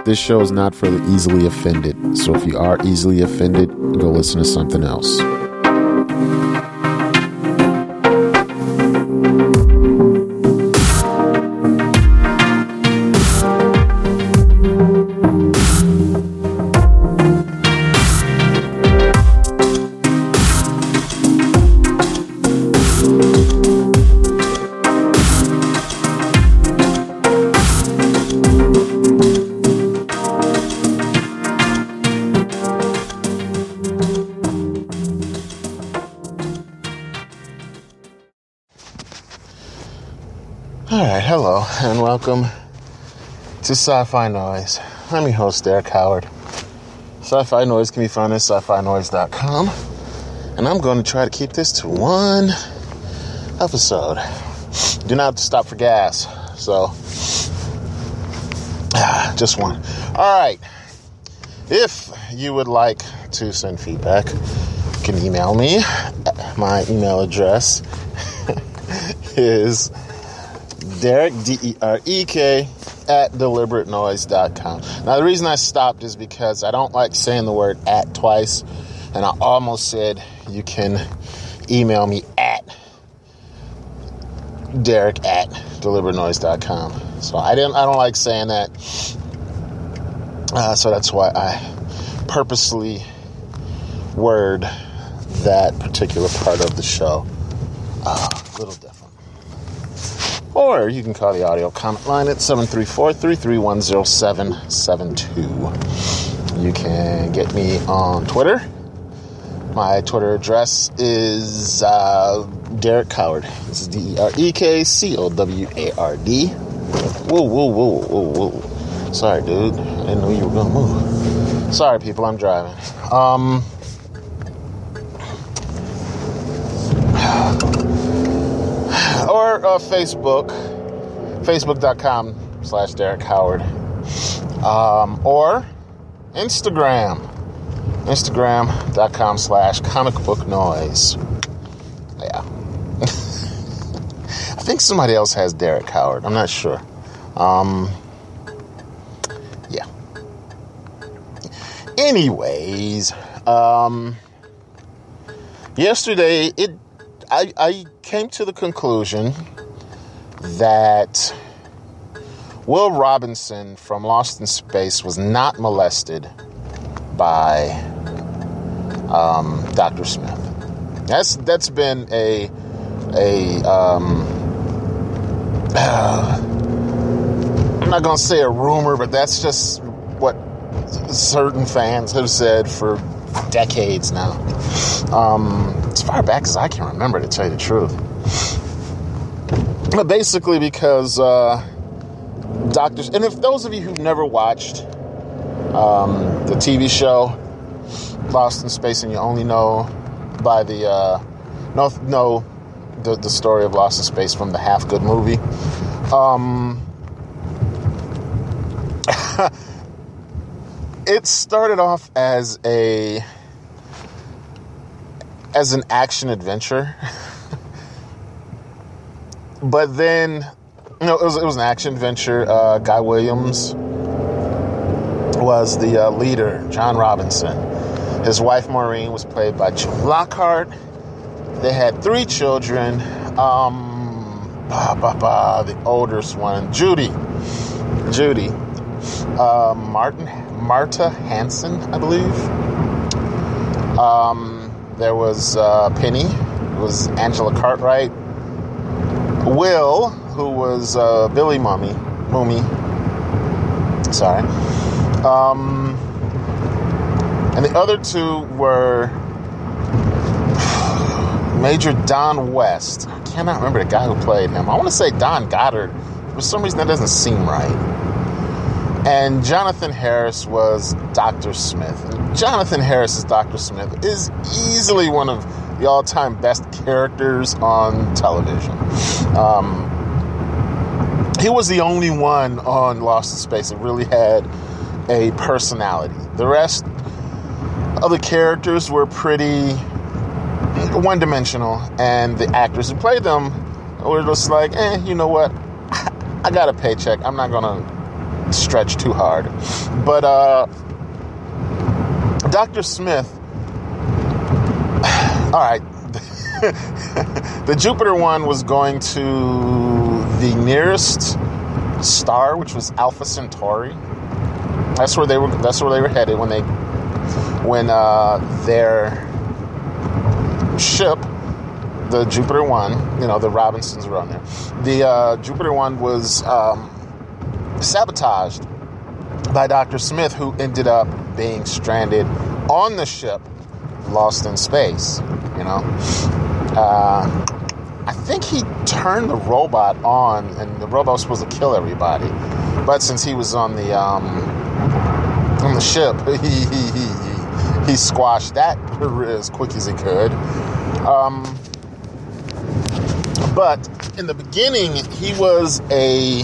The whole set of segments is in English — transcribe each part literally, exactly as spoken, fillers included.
this show is not for the easily offended. So if you are easily offended, go listen to something else. Alright, hello, and welcome to Sci-Fi Noise. I'm your host, Derek Howard. Sci-Fi Noise can be found at sci fi noise dot com, and I'm going to try to keep this to one episode. Do not have to stop for gas, so, ah, just one. Alright, if you would like to send feedback, you can email me. My email address is Derek, D E R E K, at deliberate noise dot com. Now, the reason I stopped is because I don't like saying the word at twice, and I almost said you can email me at Derek at deliberate noise dot com. So I didn't. I don't like saying that. Uh, so that's why I purposely word that particular part of the show uh, a little different. Or you can call the audio comment line at seven three four, three three one, zero seven seven two. You can get me on Twitter. My Twitter address is uh, Derek Coward. This is D E R E K C O W A R D. Whoa, whoa, whoa, whoa, whoa. Sorry, dude. I didn't know you were going to move. Sorry, people. I'm driving. Um... Or uh, Facebook, facebook.com slash Derek Howard. Um, or Instagram, instagram.com slash comic book noise. Yeah. I think somebody else has Derek Howard. I'm not sure. Um, yeah. Anyways, um, yesterday, it I, I came to the conclusion that Will Robinson from Lost in Space was not molested by um, Doctor Smith. That's that's been a a um, uh, I'm not gonna say a rumor, but that's just what certain fans have said for decades now. Um, as far back as I can remember, to tell you the truth. But basically because uh, doctors, and if those of you who've never watched um, the T V show Lost in Space, and you only know by the uh, know know the the story of Lost in Space from the Half Good movie, um, it started off as a as an action adventure, but then, you know, it was it was an action adventure. Uh, Guy Williams was the uh, leader, John Robinson. His wife Maureen was played by Joan Lockhart. They had three children. Um, bah, bah, bah, the oldest one, Judy, Judy, uh, Martin, Marta Hansen, I believe. Um. There was uh, Penny, it was Angela Cartwright. Will, who was uh, Billy Mummy, Mummy, sorry. Um, and the other two were Major Don West. I cannot remember the guy who played him. I want to say Don Goddard. For some reason, that doesn't seem right. And Jonathan Harris was Doctor Smith. And Jonathan Harris as Doctor Smith is easily one of the all-time best characters on television. Um, he was the only one on Lost in Space that really had a personality. The rest of the characters were pretty one-dimensional, and the actors who played them were just like, eh, you know what? I got a paycheck. I'm not going to stretch too hard. But uh, Doctor Smith, all right, the Jupiter one was going to the nearest star, which was Alpha Centauri. That's where they were. That's where they were headed when they, when uh, their ship, the Jupiter one, you know, the Robinsons were on there. The uh, Jupiter one was um, sabotaged by Doctor Smith, who ended up being stranded on the ship, lost in space. You know, uh, I think he turned the robot on, and the robot was supposed to kill everybody. But since he was on the um, on the ship, he, he he he squashed that as quick as he could. Um, but in the beginning, he was a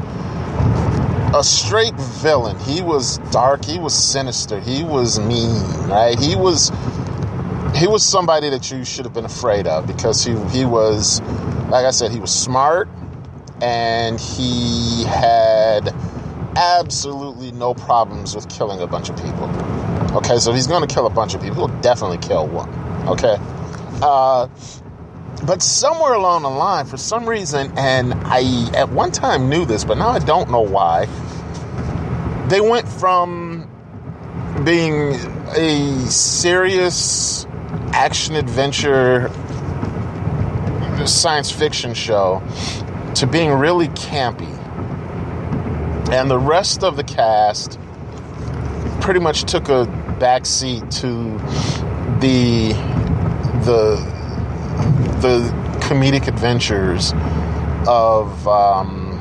a straight villain. He was dark. He was sinister. He was mean. Right? He was. He was somebody that you should have been afraid of, because he he was, like I said, he was smart, and he had absolutely no problems with killing a bunch of people. Okay, so if he's going to kill a bunch of people, he'll definitely kill one. Okay? Uh, but somewhere along the line, for some reason, and I at one time knew this, but now I don't know why, they went from being a serious action-adventure science fiction show to being really campy. And the rest of the cast pretty much took a backseat to the the the comedic adventures of um,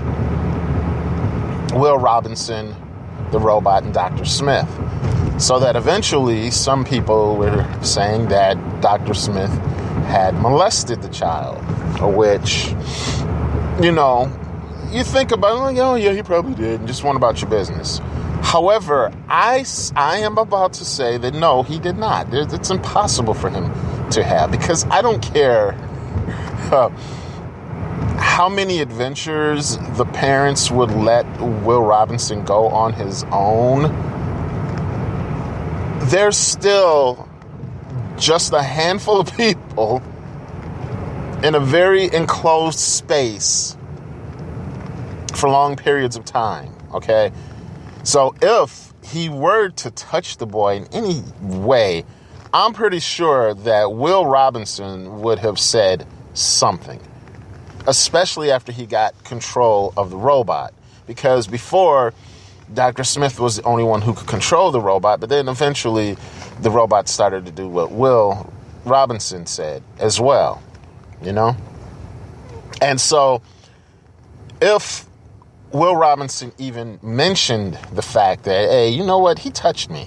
Will Robinson, the robot, and Doctor Smith. So that eventually some people were saying that Doctor Smith had molested the child, which, you know, you think about it, like, oh, yeah, he probably did, and just went about your business. However, I, I am about to say that no, he did not. It's impossible for him to have, because I don't care uh, how many adventures the parents would let Will Robinson go on his own. There's still just a handful of people in a very enclosed space for long periods of time, okay? So if he were to touch the boy in any way, I'm pretty sure that Will Robinson would have said something, especially after he got control of the robot. Because before, Doctor Smith was the only one who could control the robot, but then eventually the robot started to do what Will Robinson said as well, you know? And so if Will Robinson even mentioned the fact that, hey, you know what, he touched me,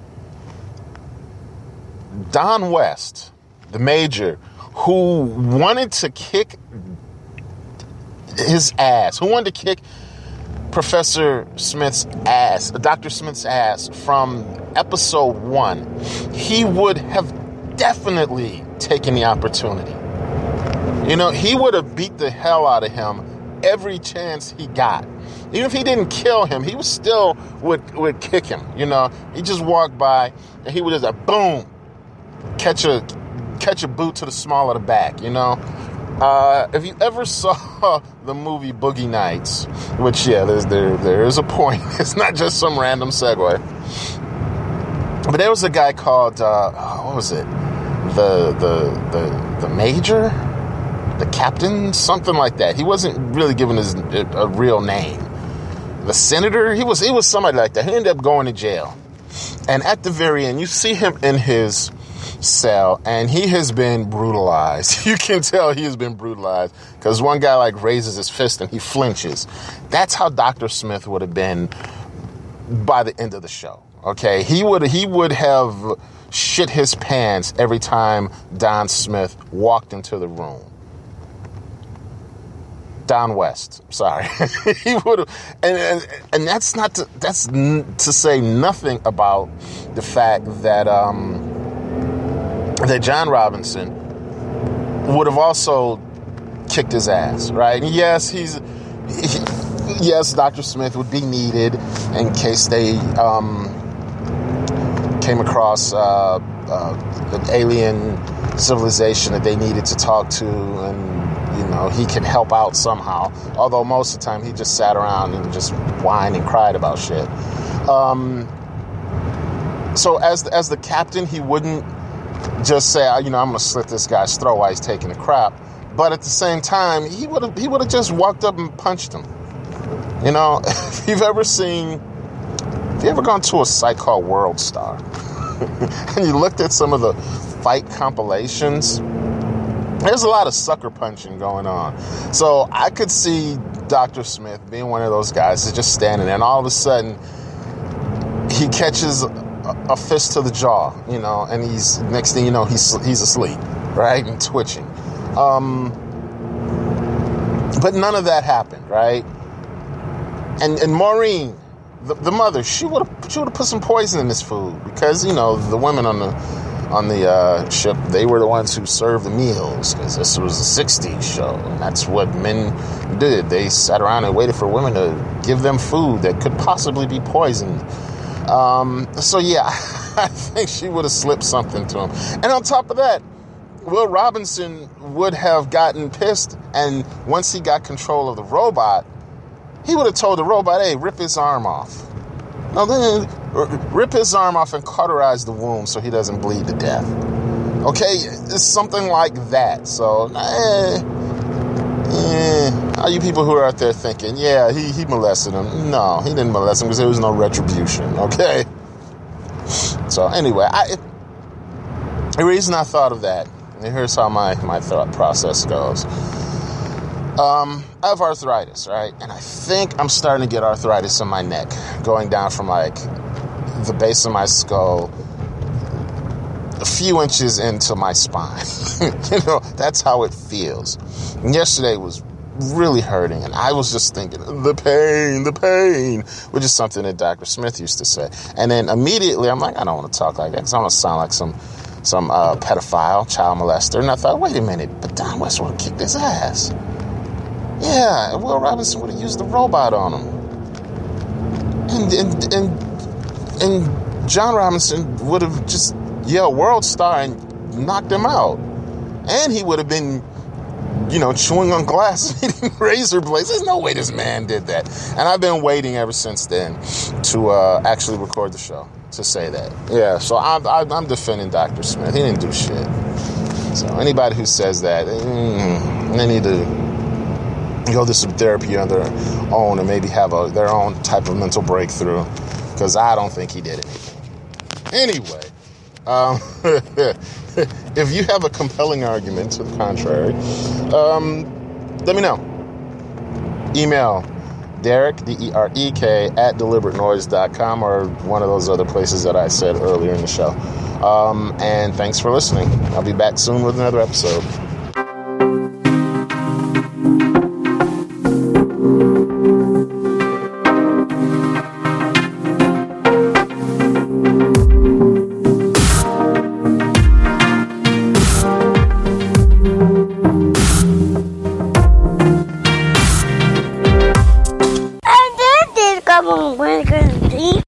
Don West, the Major, who wanted to kick his ass, who wanted to kick Professor Smith's ass, Doctor Smith's ass from episode one, he would have definitely taken the opportunity. You know, he would have beat the hell out of him every chance he got. Even if he didn't kill him, he was still would would kick him. You know, he just walked by and he would just like, boom, catch a catch a boot to the small of the back. You know. Uh, if you ever saw the movie Boogie Nights, which, yeah, there's, there there is a point. It's not just some random segue. But there was a guy called, uh, what was it? The, the, the, the Major? The Captain? Something like that. He wasn't really given his a real name. The Senator? He was, he was somebody like that. He ended up going to jail. And at the very end, you see him in his cell, and he has been brutalized. You can tell he has been brutalized, because one guy like raises his fist and he flinches. That's how Doctor Smith would have been by the end of the show. Okay, he would he would have shit his pants every time Don Smith walked into the room. Don West, sorry, he would have, and, and and that's not to, that's n- to say nothing about the fact that um. that John Robinson would have also kicked his ass, right? And yes, he's he, yes, Doctor Smith would be needed in case they um, came across uh, uh, an alien civilization that they needed to talk to, and, you know, he could help out somehow. Although most of the time he just sat around and just whined and cried about shit. Um, so as, as the captain, he wouldn't just say, you know, I'm going to slit this guy's throat while he's taking a crap. But at the same time, he would have he would have just walked up and punched him. You know, if you've ever seen, if you ever gone to a site called World Star, and you looked at some of the fight compilations, there's a lot of sucker punching going on. So I could see Doctor Smith being one of those guys that's just standing there, and all of a sudden, he catches a, a fist to the jaw, you know, and he's, next thing you know, he's he's asleep, right, and twitching. Um, but none of that happened, right? And and Maureen, the, the mother, she would have she would have put some poison in this food, because, you know, the women on the on the uh, ship, they were the ones who served the meals, because this was a sixties show, and that's what men did. They sat around and waited for women to give them food that could possibly be poisoned. Um, so yeah, I think she would have slipped something to him. And on top of that, Will Robinson would have gotten pissed, and once he got control of the robot, he would have told the robot, hey, rip his arm off. No, then rip his arm off and cauterize the wound so he doesn't bleed to death. Okay, it's something like that. So, eh, eh, all you people who are out there thinking, yeah, he, he molested him. No, he didn't molest him because there was no retribution, okay? So, anyway, I, the reason I thought of that, and here's how my, my thought process goes. Um, I have arthritis, right? And I think I'm starting to get arthritis in my neck, going down from, like, the base of my skull a few inches into my spine. You know, that's how it feels. And yesterday was really hurting, and I was just thinking, the pain, the pain, which is something that Doctor Smith used to say. And then immediately I'm like, I don't want to talk like that, because I don't want to sound like some some uh, pedophile, child molester. And I thought, wait a minute, but Don West would have kicked his ass. Yeah, Will Robinson would have used the robot on him. And and and, and John Robinson would have just yelled World Star and knocked him out. And he would have been, you know, chewing on glass and eating razor blades. There's no way this man did that. And I've been waiting ever since then to uh, actually record the show to say that. Yeah, so I'm, I'm defending Doctor Smith. He didn't do shit. So anybody who says that, mm, they need to go to some therapy on their own and maybe have a, their own type of mental breakthrough, because I don't think he did anything. Anyway, um, if you have a compelling argument to the contrary, um, let me know. Email Derek, D E R E K, at deliberate noise dot com, or one of those other places that I said earlier in the show. Um, and thanks for listening. I'll be back soon with another episode.